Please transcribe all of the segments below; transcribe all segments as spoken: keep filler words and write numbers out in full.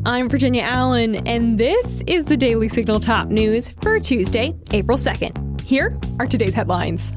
I'm Virginia Allen, and this is the Daily Signal Top News for Tuesday, April second. Here are today's headlines.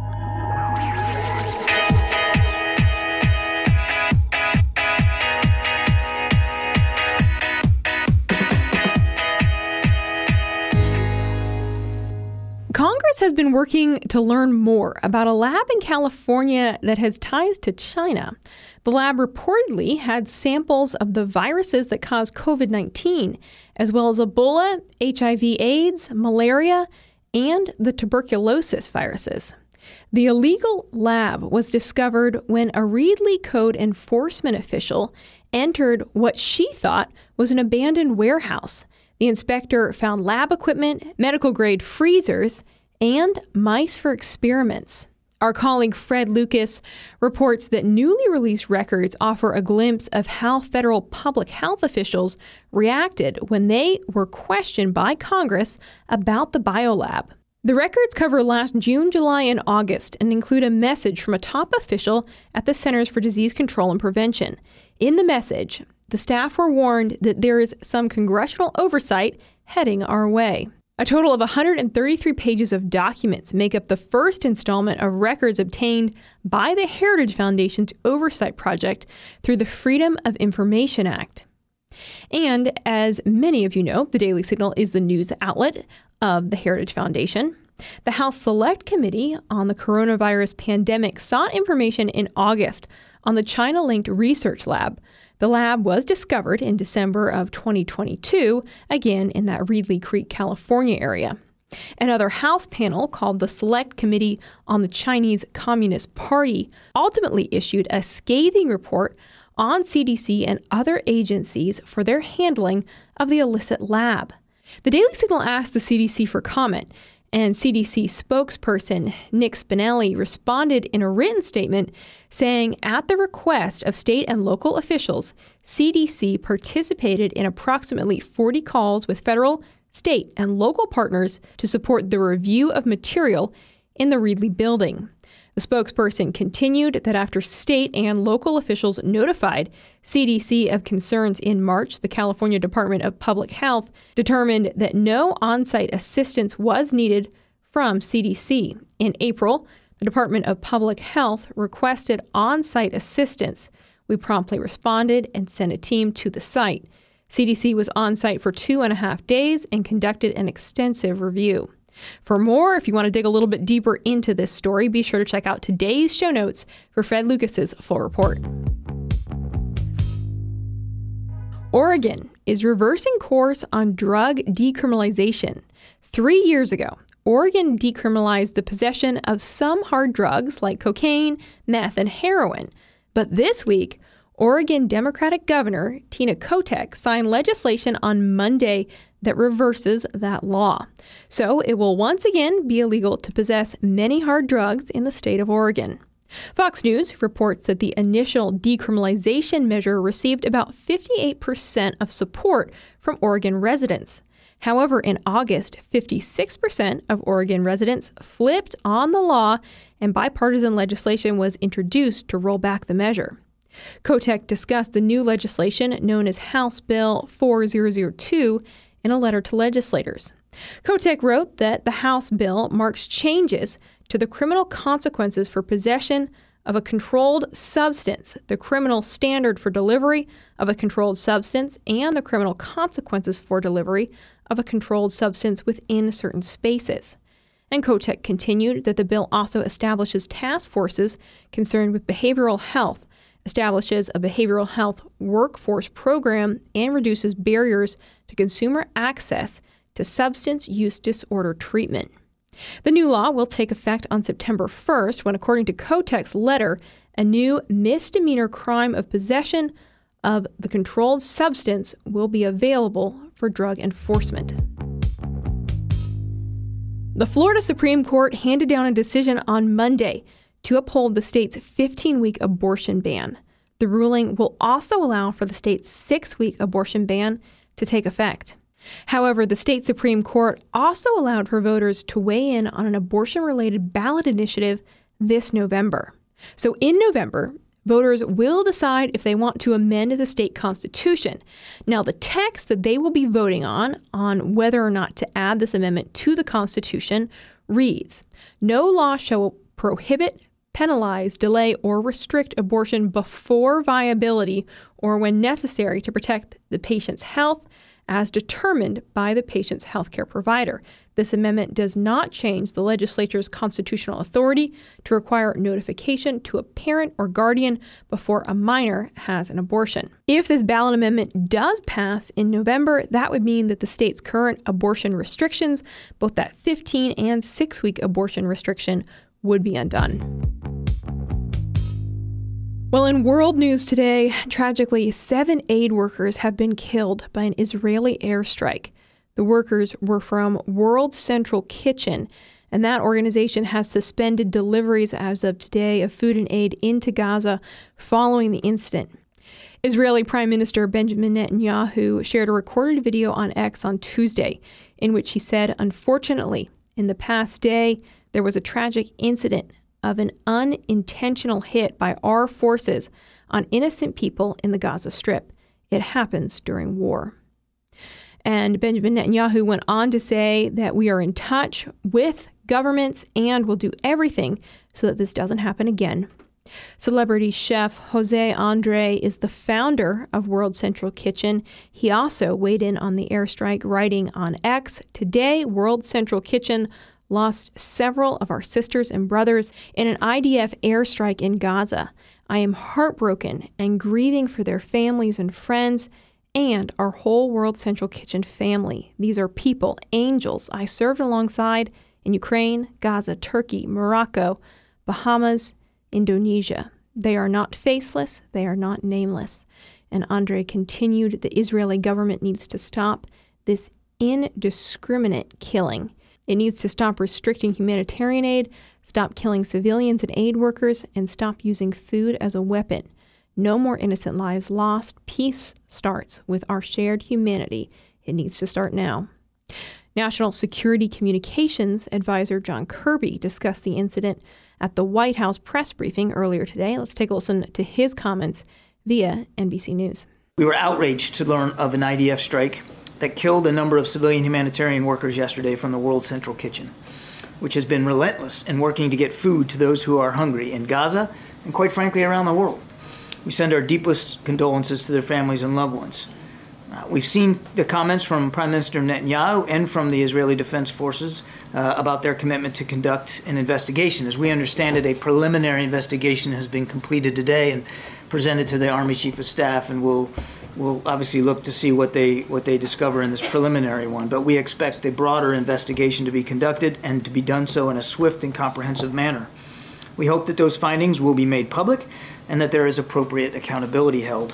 Congress has been working to learn more about a lab in California that has ties to China. The lab reportedly had samples of the viruses that cause covid nineteen, as well as Ebola, H I V AIDS, malaria, and the tuberculosis viruses. The illegal lab was discovered when a Reedley Code enforcement official entered what she thought was an abandoned warehouse. The inspector found lab equipment, medical-grade freezers, and mice for experiments. Our colleague Fred Lucas reports that newly released records offer a glimpse of how federal public health officials reacted when they were questioned by Congress about the biolab. The records cover last June, July, and August and include a message from a top official at the Centers for Disease Control and Prevention. In the message, the staff were warned that there is some congressional oversight heading our way. A total of one hundred thirty-three pages of documents make up the first installment of records obtained by the Heritage Foundation's oversight project through the Freedom of Information Act. And as many of you know, the Daily Signal is the news outlet of the Heritage Foundation. The House Select Committee on the Coronavirus Pandemic sought information in August on the China-linked research lab. The lab was discovered in December of twenty twenty-two, again in that Reedley Creek, California area. Another House panel called the Select Committee on the Chinese Communist Party ultimately issued a scathing report on C D C and other agencies for their handling of the illicit lab. The Daily Signal asked the C D C for comment, and C D C spokesperson Nick Spinelli responded in a written statement saying, at the request of state and local officials, C D C participated in approximately forty calls with federal, state, and local partners to support the review of material in the Reedley building. The spokesperson continued that after state and local officials notified C D C of concerns in March, the California Department of Public Health determined that no on-site assistance was needed from C D C. In April, the Department of Public Health requested on-site assistance. We promptly responded and sent a team to the site. C D C was on-site for two and a half days and conducted an extensive review. For more, if you want to dig a little bit deeper into this story, be sure to check out today's show notes for Fred Lucas's full report. Oregon is reversing course on drug decriminalization. Three years ago, Oregon decriminalized the possession of some hard drugs like cocaine, meth, and heroin. But this week, Oregon Democratic Governor Tina Kotek signed legislation on Monday that reverses that law. So it will once again be illegal to possess many hard drugs in the state of Oregon. Fox News reports that the initial decriminalization measure received about fifty-eight percent of support from Oregon residents. However, in August, fifty-six percent of Oregon residents flipped on the law, and bipartisan legislation was introduced to roll back the measure. Kotek discussed the new legislation known as House Bill four thousand two in a letter to legislators. Kotek wrote that the House bill marks changes to the criminal consequences for possession of a controlled substance, the criminal standard for delivery of a controlled substance, and the criminal consequences for delivery of a controlled substance within certain spaces. And Kotek continued that the bill also establishes task forces concerned with behavioral health, establishes a behavioral health workforce program, and reduces barriers to consumer access to substance use disorder treatment. The new law will take effect on September first when, according to Kotek's letter, a new misdemeanor crime of possession of the controlled substance will be available for drug enforcement. The Florida Supreme Court handed down a decision on Monday to uphold the state's fifteen-week abortion ban. The ruling will also allow for the state's six-week abortion ban to take effect. However, the state Supreme Court also allowed for voters to weigh in on an abortion-related ballot initiative this November. So in November, Voters will decide if they want to amend the state constitution. Now, the text that they will be voting on, on whether or not to add this amendment to the Constitution, reads, "No law shall prohibit, penalize, delay, or restrict abortion before viability or when necessary to protect the patient's health as determined by the patient's healthcare provider." This amendment does not change the legislature's constitutional authority to require notification to a parent or guardian before a minor has an abortion. If this ballot amendment does pass in November, that would mean that the state's current abortion restrictions, both that fifteen and six week abortion restriction, would be undone. Well, in world news today, tragically, seven aid workers have been killed by an Israeli airstrike. The workers were from World Central Kitchen, and that organization has suspended deliveries as of today of food and aid into Gaza following the incident. Israeli Prime Minister Benjamin Netanyahu shared a recorded video on X on Tuesday in which he said, "Unfortunately, in the past day, there was a tragic incident of an unintentional hit by our forces on innocent people in the Gaza Strip. It happens during war." And Benjamin Netanyahu went on to say that we are in touch with governments and will do everything so that this doesn't happen again. Celebrity chef Jose Andre is the founder of World Central Kitchen. He also weighed in on the airstrike, writing on X, "Today, World Central Kitchen lost several of our sisters and brothers in an I D F airstrike in Gaza. I am heartbroken and grieving for their families and friends and our whole World Central Kitchen family. These are people, angels I served alongside in Ukraine, Gaza, Turkey, Morocco, Bahamas, Indonesia. They are not faceless, they are not nameless." And Andre continued, "The Israeli government needs to stop this indiscriminate killing. It needs to stop restricting humanitarian aid, stop killing civilians and aid workers, and stop using food as a weapon. No more innocent lives lost. Peace starts with our shared humanity. It needs to start now." National Security Communications Advisor John Kirby discussed the incident at the White House press briefing earlier today. Let's take a listen to his comments via N B C News. "We were outraged to learn of an I D F strike that killed a number of civilian humanitarian workers yesterday from the World Central Kitchen, which has been relentless in working to get food to those who are hungry in Gaza and, quite frankly, around the world. We send our deepest condolences to their families and loved ones. Uh, we've seen the comments from Prime Minister Netanyahu and from the Israeli Defense Forces uh, about their commitment to conduct an investigation. As we understand it, a preliminary investigation has been completed today and presented to the Army Chief of Staff, and we'll we'll obviously look to see what they what they discover in this preliminary one. But we expect a broader investigation to be conducted and to be done so in a swift and comprehensive manner. We hope that those findings will be made public and that there is appropriate accountability held.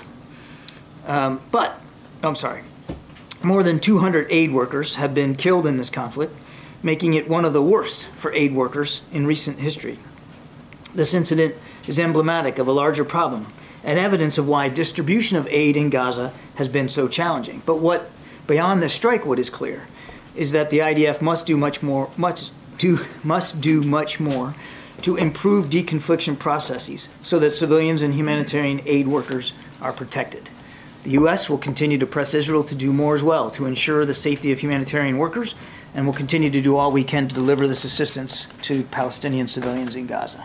Um, but, I'm sorry, more than two hundred aid workers have been killed in this conflict, making it one of the worst for aid workers in recent history. This incident is emblematic of a larger problem and evidence of why distribution of aid in Gaza has been so challenging. But what, beyond the strike, what is clear is that the I D F must do much more, much do, must do much more to improve deconfliction processes so that civilians and humanitarian aid workers are protected. The U S will continue to press Israel to do more as well to ensure the safety of humanitarian workers, and will continue to do all we can to deliver this assistance to Palestinian civilians in Gaza.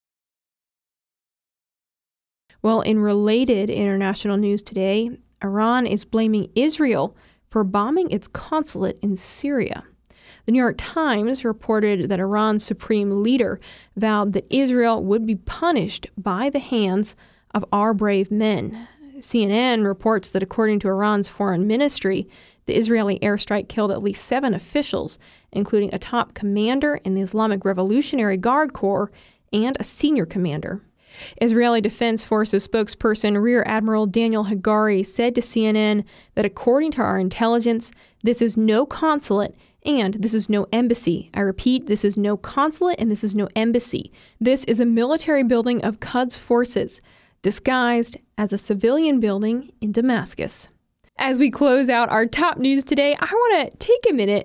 Well, in related international news today, Iran is blaming Israel for bombing its consulate in Syria. The New York Times reported that Iran's supreme leader vowed that Israel would be punished by the hands of our brave men. C N N reports that according to Iran's foreign ministry, the Israeli airstrike killed at least seven officials, including a top commander in the Islamic Revolutionary Guard Corps and a senior commander. Israeli Defense Forces spokesperson Rear Admiral Daniel Hagari said to C N N that according to our intelligence, this is no consulate and this is no embassy. I repeat, this is no consulate and this is no embassy. This is a military building of Quds forces, disguised as a civilian building in Damascus. As we close out our top news today, I want to take a minute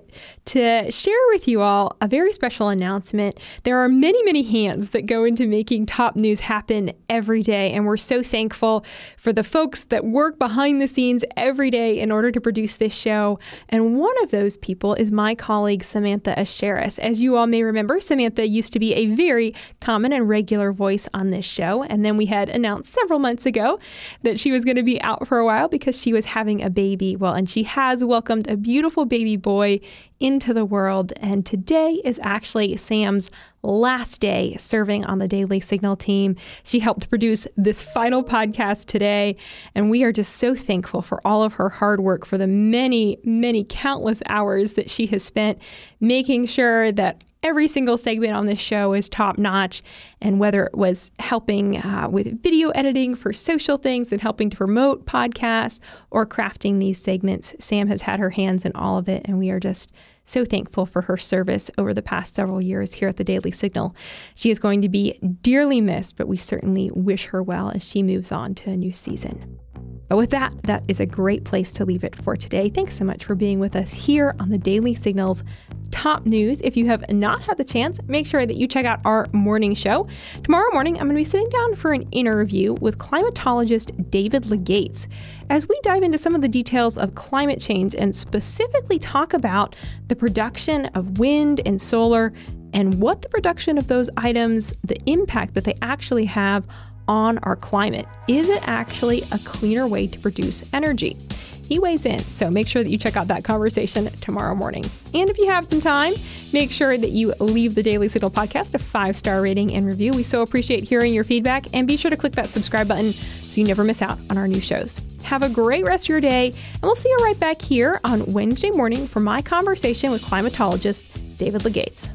to share with you all a very special announcement. There are many, many hands that go into making top news happen every day, and we're so thankful for the folks that work behind the scenes every day in order to produce this show. And one of those people is my colleague, Samantha Aschieris. As you all may remember, Samantha used to be a very common and regular voice on this show, and then we had announced several months ago that she was going to be out for a while because she was having a baby. Well, and she has welcomed a beautiful baby boy into the world. And today is actually Sam's last day serving on the Daily Signal team. She helped produce this final podcast today. And we are just so thankful for all of her hard work, for the many, many countless hours that she has spent making sure that every single segment on this show is top notch. And whether it was helping uh, with video editing for social things and helping to promote podcasts or crafting these segments, Sam has had her hands in all of it. And we are just so thankful for her service over the past several years here at the Daily Signal. She is going to be dearly missed, but we certainly wish her well as she moves on to a new season. But with that, that is a great place to leave it for today. Thanks so much for being with us here on the Daily Signal's Top News. If you have not had the chance, make sure that you check out our morning show. Tomorrow morning, I'm going to be sitting down for an interview with climatologist David Legates as we dive into some of the details of climate change and specifically talk about the production of wind and solar and what the production of those items, the impact that they actually have on our climate. Is it actually a cleaner way to produce energy? He weighs in, so make sure that you check out that conversation tomorrow morning. And if you have some time, make sure that you leave the Daily Signal podcast a five-star rating and review. We so appreciate hearing your feedback, and be sure to click that subscribe button so you never miss out on our new shows. Have a great rest of your day, and we'll see you right back here on Wednesday morning for my conversation with climatologist David Legates.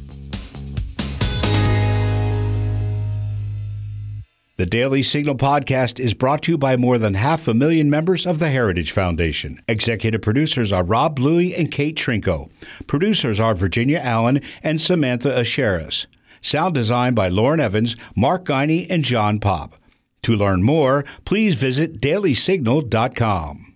The Daily Signal podcast is brought to you by more than half a million members of the Heritage Foundation. Executive producers are Rob Bluey and Kate Trinko. Producers are Virginia Allen and Samantha Aschieris. Sound design by Lauren Evans, Mark Guiney, and John Pop. To learn more, please visit daily signal dot com.